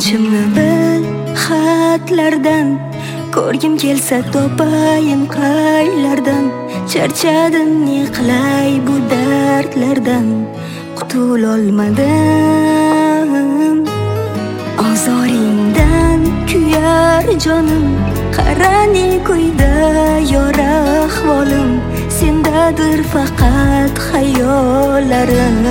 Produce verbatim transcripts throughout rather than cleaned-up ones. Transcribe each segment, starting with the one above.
So'zimni bil xatlardan, ko'rgim kelsa topayin qaylardan. Charchadim ne qilay bu dardlardan, qutulolmadim. Ozoringdan kuyar jonim, qarani kuyda yor ahvolim. Sendadir faqat xayollarim,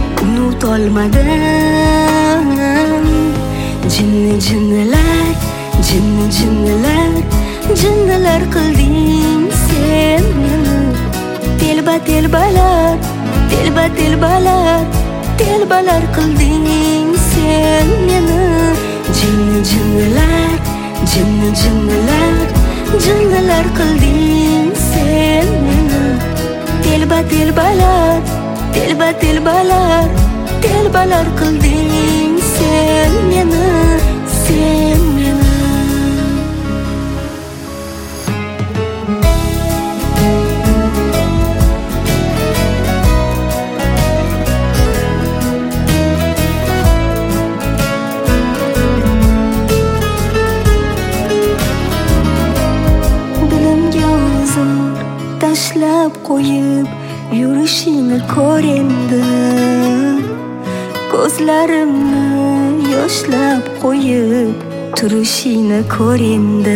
unutolmadim. Jinni jinnilar, jinni jinnilar, jinnilar qilding sen meni. Telba telbalar, telba telbalar, telbalar qilding sen meni. Jinni jinnilar, jinni jinnilar, jinnilar qilding sen meni. Telba telbalar, telba telbalar, telbalar qilding sen meni, sen meni. Tashlab qo'yib yurishingni ko'rendi, ko'zlarimni yoshlab qo'yib turishingni ko'rendi.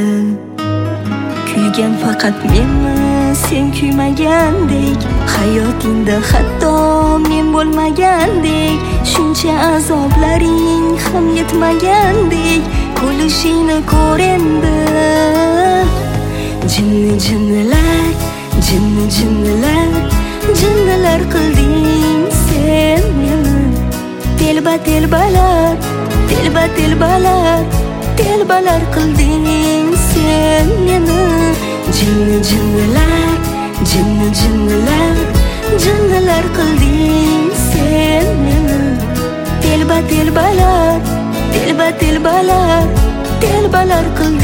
Kuygan faqat menmi, sen kuymagandek, hayotingda hatto men bo'lmagandek, shuncha azoblaring ham yetmagandek bo'lishingni ko'rendi. Jinni jinnilar, jinni jinnilar, jinnilar qilding sen meni. Telba telbalar, telba telbalar, telbalar qilding sen meni. Jinni jinnilar, jinni jinnilar, jinnilar qilding sen meni. Telba telbalar, telba telbalar, telbalar qilding